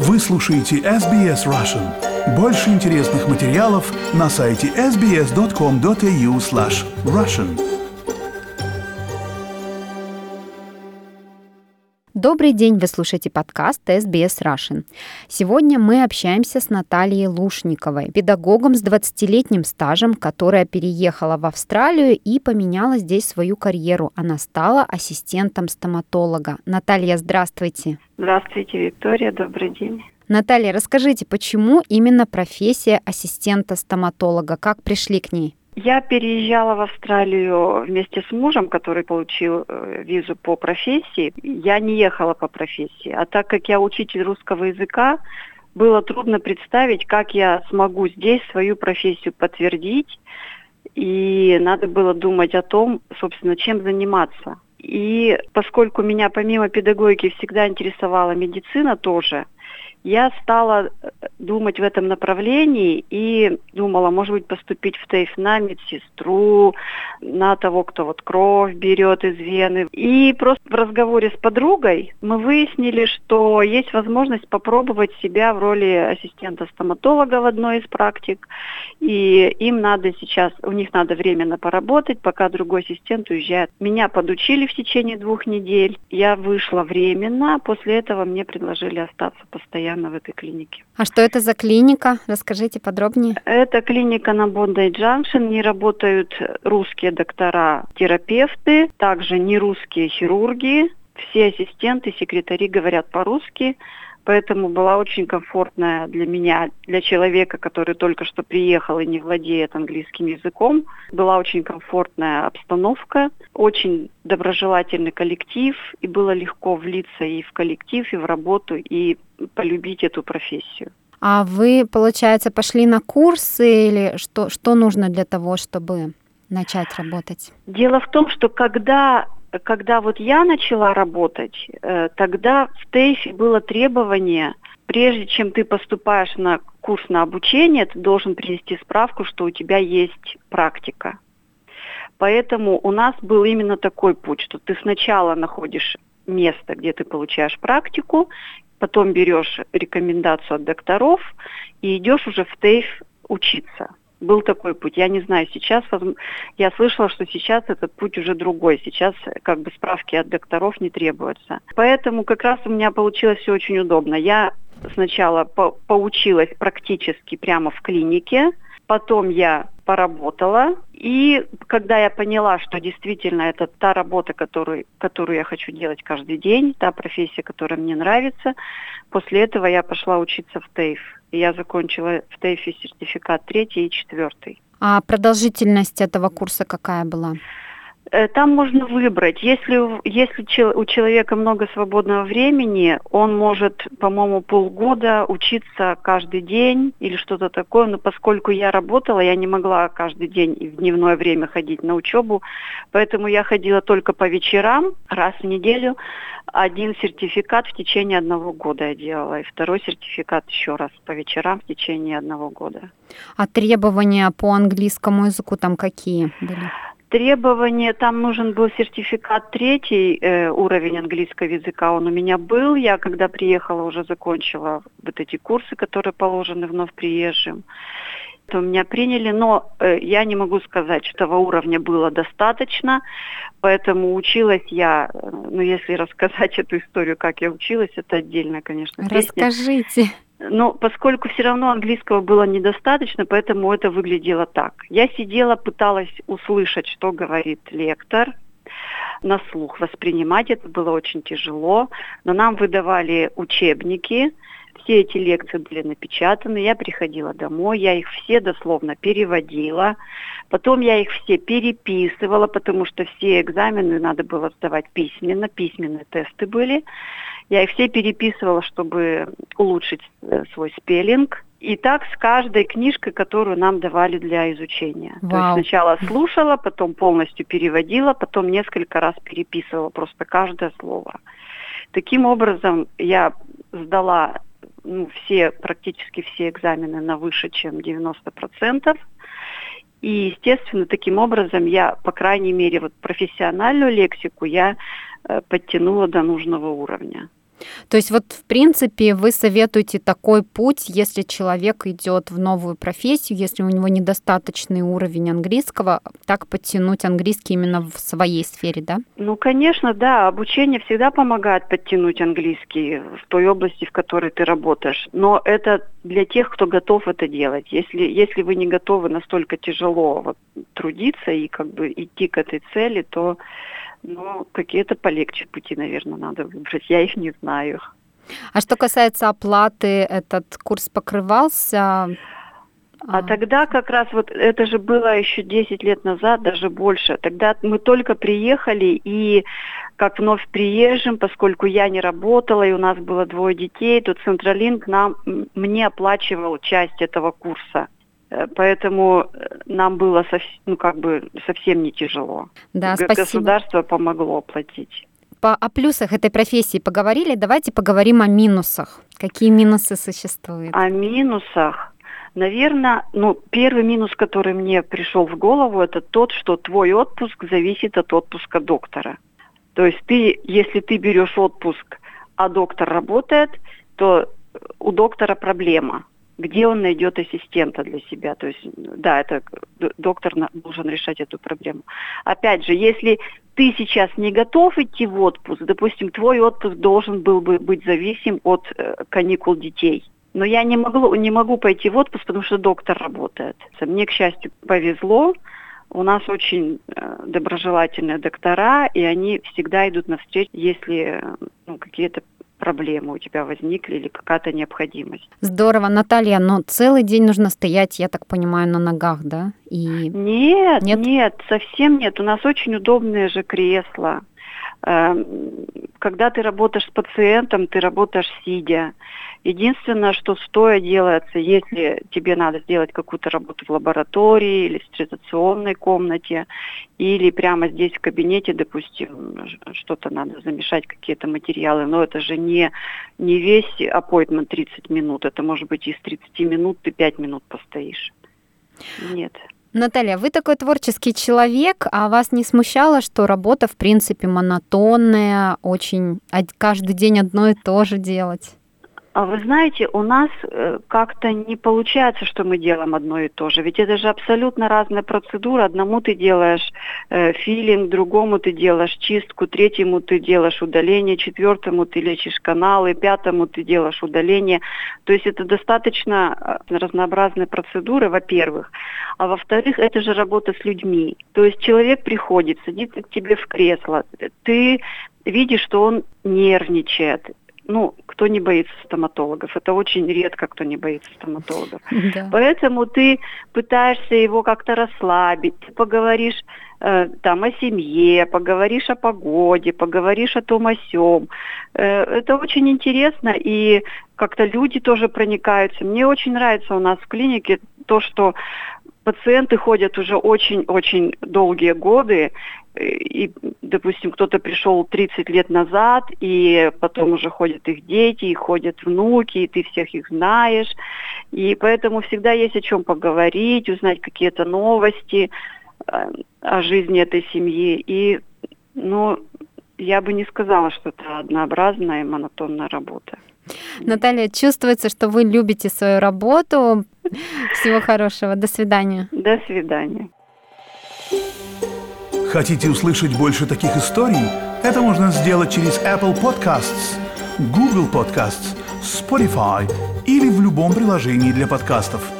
Вы слушаете SBS Russian. Больше интересных материалов на сайте sbs.com.au/russian. Добрый день, вы слушаете подкаст SBS Russian. Сегодня мы общаемся с Натальей Лушниковой, педагогом с 20-летним стажем, которая переехала в Австралию и поменяла здесь свою карьеру. Она стала ассистентом стоматолога. Наталья, здравствуйте. Здравствуйте, Виктория, добрый день. Наталья, расскажите, почему именно профессия ассистента стоматолога? Как пришли к ней? Я переезжала в Австралию вместе с мужем, который получил визу по профессии. Я не ехала по профессии. А так как я учитель русского языка, было трудно представить, как я смогу здесь свою профессию подтвердить. И надо было думать о том, собственно, чем заниматься. И поскольку меня помимо педагогики всегда интересовала медицина тоже, я стала думать в этом направлении и думала, может быть, поступить в ТЭФ на медсестру, на того, кто вот кровь берет из вены. И просто в разговоре с подругой мы выяснили, что есть возможность попробовать себя в роли ассистента стоматолога в одной из практик. И им надо сейчас, у них надо временно поработать, пока другой ассистент уезжает. Меня подучили в течение 2 недель. Я вышла временно, а после этого мне предложили остаться постоянно в этой клинике. А что это за клиника? Расскажите подробнее. Это клиника на Бондай-Джанкшен. Не работают русские доктора, терапевты, также не русские хирурги. Все ассистенты, секретари говорят по-русски. Поэтому была очень комфортная для меня, для человека, который только что приехал и не владеет английским языком. Была очень комфортная обстановка, очень доброжелательный коллектив, и было легко влиться и в коллектив, и в работу, и полюбить эту профессию. А вы, получается, пошли на курсы или что нужно для того, чтобы начать работать? Дело в том, что когда вот я начала работать, тогда в ТЭФе было требование, прежде чем ты поступаешь на курс на обучение, ты должен принести справку, что у тебя есть практика. Поэтому у нас был именно такой путь, что ты сначала находишь место, где ты получаешь практику, потом берешь рекомендацию от докторов и идешь уже в ТЭФ учиться. Был такой путь. Я не знаю, сейчас, я слышала, что сейчас этот путь уже другой. Сейчас как бы справки от докторов не требуются. Поэтому как раз у меня получилось все очень удобно. Я сначала поучилась практически прямо в клинике, потом я поработала, и когда я поняла, что действительно это та работа, которую я хочу делать каждый день, та профессия, которая мне нравится, после этого я пошла учиться в ТЭФ. И я закончила в ТЭФе сертификат 3 и 4. А продолжительность этого курса какая была? Там можно выбрать. Если у человека много свободного времени, он может, по-моему, полгода учиться каждый день или что-то такое. Но поскольку я работала, я не могла каждый день и в дневное время ходить на учебу. Поэтому я ходила только по вечерам, раз в неделю. 1 сертификат в течение 1 года я делала. И 2 сертификат еще раз по вечерам в течение 1 года. А требования по английскому языку там какие были? Требования, там нужен был сертификат 3 уровень английского языка, он у меня был. Я, когда приехала, уже закончила вот эти курсы, которые положены вновь приезжим. То меня приняли, но я не могу сказать, что этого уровня было достаточно, поэтому училась я, если рассказать эту историю, как я училась, это отдельная, конечно, песня. Расскажите. Но поскольку все равно английского было недостаточно, поэтому это выглядело так. Я сидела, пыталась услышать, что говорит лектор, на слух воспринимать это было очень тяжело, но нам выдавали учебники, все эти лекции были напечатаны, я приходила домой, я их все дословно переводила, потом я их все переписывала, потому что все экзамены надо было сдавать письменно, письменные тесты были. Я их все переписывала, чтобы улучшить свой спеллинг. И так с каждой книжкой, которую нам давали для изучения. Вау. То есть сначала слушала, потом полностью переводила, потом несколько раз переписывала просто каждое слово. Таким образом, я сдала практически все экзамены на выше, чем 90%. И, естественно, таким образом я, по крайней мере, профессиональную лексику я подтянула до нужного уровня. То есть вот, в принципе, вы советуете такой путь, если человек идет в новую профессию, если у него недостаточный уровень английского, так подтянуть английский именно в своей сфере, да? Ну, конечно, да. Обучение всегда помогает подтянуть английский в той области, в которой ты работаешь. Но это для тех, кто готов это делать. Если вы не готовы настолько тяжело вот трудиться и как бы идти к этой цели, то какие-то полегче пути, наверное, надо выбрать. Я их не знаю. А что касается оплаты, этот курс покрывался? А тогда как раз вот это же было еще 10 лет назад, даже больше. Тогда мы только приехали, и как вновь приезжим, поскольку я не работала, и у нас было 2 детей, то Централинк мне оплачивал часть этого курса. Поэтому нам было совсем не тяжело. Да, спасибо. Государство помогло оплатить. О плюсах этой профессии поговорили, давайте поговорим о минусах. Какие минусы существуют? О минусах? Наверное, первый минус, который мне пришел в голову, это тот, что твой отпуск зависит от отпуска доктора. То есть если ты берешь отпуск, а доктор работает, то у доктора проблема. Где он найдет ассистента для себя? То есть, да, это доктор должен решать эту проблему. Опять же, если ты сейчас не готов идти в отпуск, допустим, твой отпуск должен был бы быть зависим от каникул детей. Но я не могу пойти в отпуск, потому что доктор работает. Мне, к счастью, повезло. У нас очень доброжелательные доктора, и они всегда идут навстречу, если какие-то проблемы у тебя возникли или какая-то необходимость. Здорово, Наталья, но целый день нужно стоять, я так понимаю, на ногах, да? Нет, совсем нет. У нас очень удобные же кресла. Когда ты работаешь с пациентом, ты работаешь сидя. Единственное, что стоя делается, если тебе надо сделать какую-то работу в лаборатории или в стерилизационной комнате, или прямо здесь в кабинете, допустим, что-то надо замешать, какие-то материалы, но это же не весь appointment 30 минут, это может быть из 30 минут ты 5 минут постоишь. Нет. Наталья, вы такой творческий человек, а вас не смущало, что работа, в принципе, монотонная, очень каждый день одно и то же делать? А вы знаете, у нас как-то не получается, что мы делаем одно и то же. Ведь это же абсолютно разная процедура. Одному ты делаешь филинг, другому ты делаешь чистку, третьему ты делаешь удаление, четвертому ты лечишь каналы, пятому ты делаешь удаление. То есть это достаточно разнообразные процедуры, во-первых. А во-вторых, это же работа с людьми. То есть человек приходит, садится к тебе в кресло, ты видишь, что он нервничает. Кто не боится стоматологов? Это очень редко, кто не боится стоматологов. Да. Поэтому ты пытаешься его как-то расслабить, ты поговоришь о семье, поговоришь о погоде, поговоришь о том, о сём. Это очень интересно, и как-то люди тоже проникаются. Мне очень нравится у нас в клинике то, что пациенты ходят уже очень-очень долгие годы, и, допустим, кто-то пришел 30 лет назад, и потом уже ходят их дети, и ходят внуки, и ты всех их знаешь. И поэтому всегда есть о чем поговорить, узнать какие-то новости о жизни этой семьи. И, я бы не сказала, что это однообразная и монотонная работа. Наталья, чувствуется, что вы любите свою работу. Всего хорошего. До свидания. До свидания. Хотите услышать больше таких историй? Это можно сделать через Apple Podcasts, Google Podcasts, Spotify или в любом приложении для подкастов.